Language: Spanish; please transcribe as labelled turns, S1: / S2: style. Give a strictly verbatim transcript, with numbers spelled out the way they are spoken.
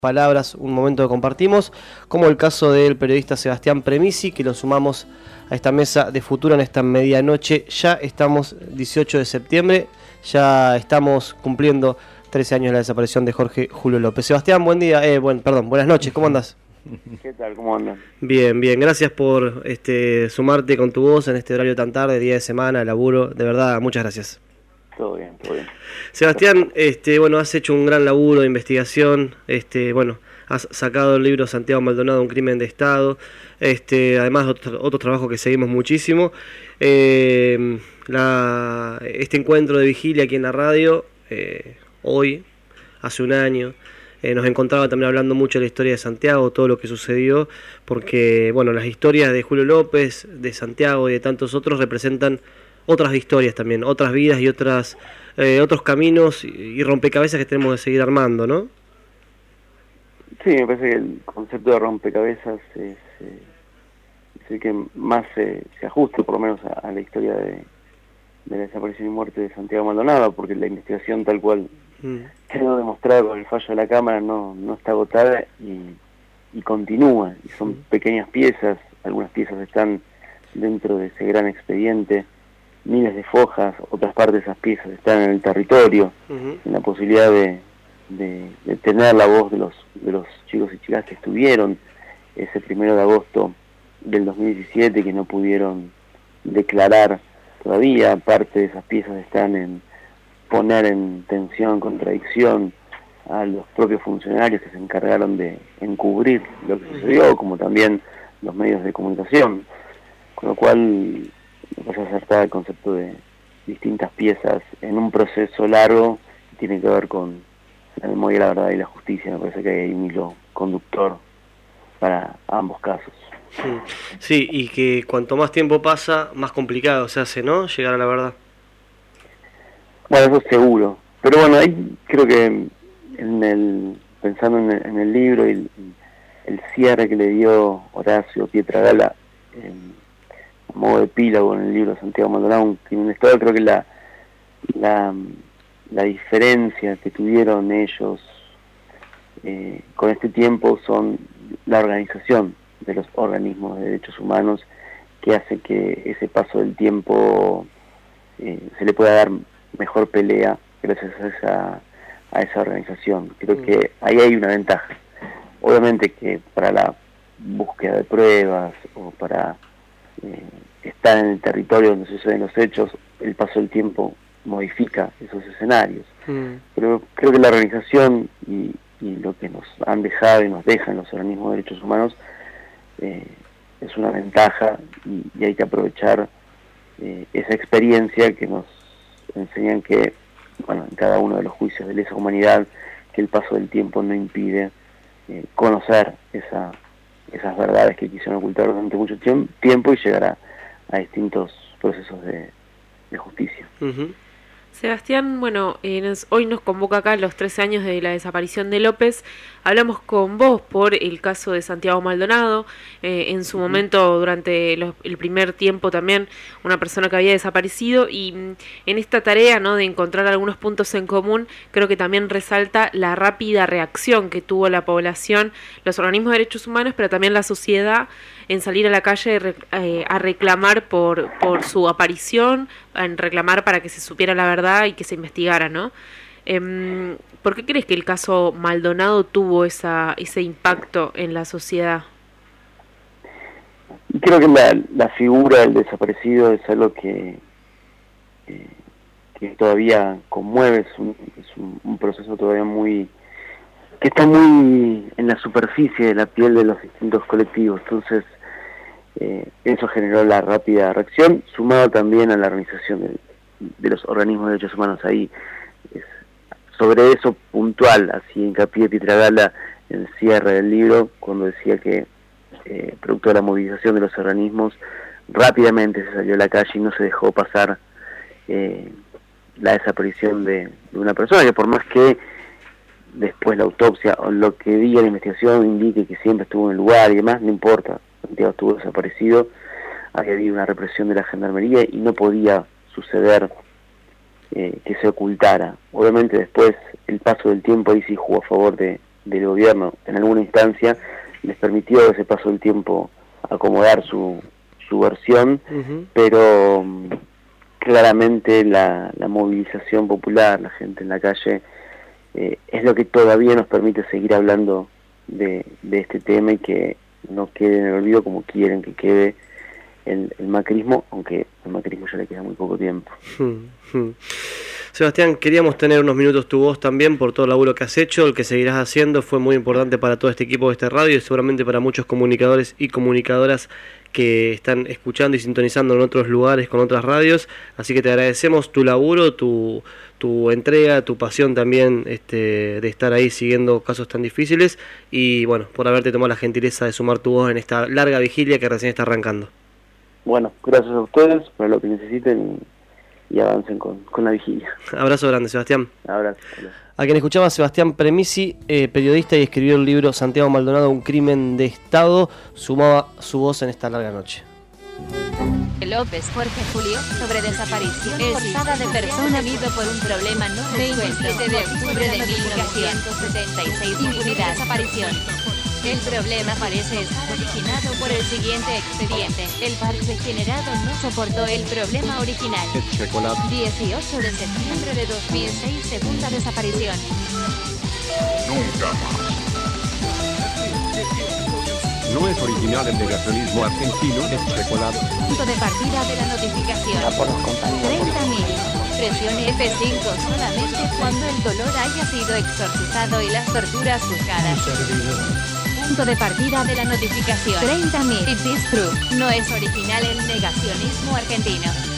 S1: palabras, un momento que compartimos, como el caso del periodista Sebastián Premisi, que lo sumamos a esta mesa de Futuro en esta medianoche. Ya estamos dieciocho de septiembre, ya estamos cumpliendo trece años de la desaparición de Jorge Julio López. Sebastián, buen día, eh, buen, perdón, buenas noches, ¿cómo andás?
S2: ¿Qué tal? ¿Cómo andan?
S1: Bien, bien, gracias por este sumarte con tu voz en este horario tan tarde, día de semana, laburo, de verdad, muchas gracias.
S2: Todo bien, todo bien.
S1: Sebastián, este, bueno, has hecho un gran laburo de investigación, este, bueno, has sacado el libro Santiago Maldonado, un crimen de Estado, este, además otro, otro trabajo que seguimos muchísimo, eh, la, este encuentro de vigilia aquí en la radio, eh, hoy, hace un año, eh, nos encontraba también hablando mucho de la historia de Santiago, todo lo que sucedió, porque, bueno, las historias de Julio López, de Santiago y de tantos otros representan otras historias también, otras vidas y otras eh, otros caminos y rompecabezas que tenemos que seguir armando, ¿no?
S2: Sí, me parece que el concepto de rompecabezas es, eh, es el que más se, se ajusta, por lo menos, a, a la historia de, de la desaparición y muerte de Santiago Maldonado, porque la investigación tal cual mm. quedó demostrada con el fallo de la Cámara no, no está agotada y, y continúa, y son mm. pequeñas piezas, algunas piezas están dentro de ese gran expediente, miles de fojas, otras partes de esas piezas están en el territorio, uh-huh. en la posibilidad de, de, de tener la voz de los de los chicos y chicas que estuvieron ese primero de agosto del dos mil diecisiete, que no pudieron declarar todavía. Parte de esas piezas están en poner en tensión, contradicción a los propios funcionarios que se encargaron de encubrir lo que sucedió, como también los medios de comunicación, con lo cual me parece acertada el concepto de distintas piezas en un proceso largo que tiene que ver con la memoria, la verdad y la justicia. Me parece que hay un hilo conductor para ambos casos.
S1: Sí, sí, y que cuanto más tiempo pasa, más complicado se hace, ¿no?, llegar a la verdad.
S2: Bueno, eso seguro. Pero bueno, ahí creo que en el pensando en el, en el libro y el, el cierre que le dio Horacio Pietragala en a modo de epílogo en el libro Santiago Maldonado, un crimen de Estado, creo que la, la, la diferencia que tuvieron ellos eh, con este tiempo son la organización de los organismos de derechos humanos, que hace que ese paso del tiempo eh, se le pueda dar mejor pelea gracias a esa, a esa organización. Creo mm. que ahí hay una ventaja. Obviamente que para la búsqueda de pruebas o para Eh, estar en el territorio donde suceden los hechos, el paso del tiempo modifica esos escenarios. Mm. Pero creo que la organización y, y lo que nos han dejado y nos dejan los organismos de derechos humanos eh, es una ventaja y, y hay que aprovechar eh, esa experiencia que nos enseñan que, bueno, en cada uno de los juicios de lesa humanidad, que el paso del tiempo no impide eh, conocer esa esas verdades que quisieron ocultar durante mucho tiempo y llegar a, a distintos procesos de, de justicia.
S3: Uh-huh. Sebastián, bueno, eh, nos, hoy nos convoca acá los trece años de la desaparición de López. Hablamos con vos por el caso de Santiago Maldonado, eh, en su uh-huh. momento, durante los, el primer tiempo también, una persona que había desaparecido, y mm, en esta tarea, ¿no?, de encontrar algunos puntos en común, creo que también resalta la rápida reacción que tuvo la población, los organismos de derechos humanos, pero también la sociedad, en salir a la calle eh, a reclamar por, por su aparición, en reclamar para que se supiera la verdad y que se investigara, ¿no? Eh, ¿Por qué crees que el caso Maldonado tuvo esa, ese impacto en la sociedad?
S2: Creo que la, la figura del desaparecido es algo que, que, que todavía conmueve, es, un, es un, un proceso todavía muy... que está muy en la superficie de la piel de los distintos colectivos. Entonces eh, eso generó la rápida reacción, sumado también a la organización de, de los organismos de derechos humanos. Ahí es, sobre eso puntual, así hincapié Pietragala en el cierre del libro, cuando decía que eh, producto de la movilización de los organismos rápidamente se salió a la calle y no se dejó pasar eh, la desaparición de, de una persona que, por más que después la autopsia o lo que diga la investigación indique que siempre estuvo en el lugar y demás, no importa, Santiago estuvo desaparecido, había habido una represión de la gendarmería y no podía suceder eh, que se ocultara. Obviamente después el paso del tiempo ahí sí jugó a favor de, del gobierno en alguna instancia les permitió ese paso del tiempo acomodar su, su versión, uh-huh. pero um, claramente la, la movilización popular, la gente en la calle, eh, es lo que todavía nos permite seguir hablando de, de este tema y que no quede en el olvido como quieren que quede el, el macrismo, aunque el macrismo ya le queda muy poco tiempo.
S1: Sebastián, queríamos tener unos minutos tu voz también por todo el laburo que has hecho, el que seguirás haciendo, fue muy importante para todo este equipo de esta radio y seguramente para muchos comunicadores y comunicadoras que están escuchando y sintonizando en otros lugares con otras radios, así que te agradecemos tu laburo, tu, tu entrega, tu pasión también este, de estar ahí siguiendo casos tan difíciles y bueno, por haberte tomado la gentileza de sumar tu voz en esta larga vigilia que recién está arrancando.
S2: Bueno, gracias a ustedes por lo que necesiten y avancen con, con la vigilia.
S1: Abrazo grande, Sebastián.
S2: Abrazo.
S1: A quien escuchaba Sebastián Premisi, eh, periodista y escribió el libro Santiago Maldonado, un crimen de Estado, sumaba su voz en esta larga noche.
S4: López Jorge Julio, sobre desaparición forzada de persona debido por un problema no veintisiete de octubre de mil novecientos setenta y seis, impunidad, desaparición. El problema parece estar originado por el siguiente expediente. El parche generado no soportó el problema original. dieciocho de septiembre de dos mil seis, segunda desaparición.
S5: Nunca más. No es original el negacionismo argentino, es chocolate.
S4: Punto de partida de la notificación. treinta mil. Presione F cinco solamente cuando el dolor haya sido exorcizado y las torturas juzgadas. Punto de partida de la notificación. treinta mil. It is true. No es original el negacionismo argentino.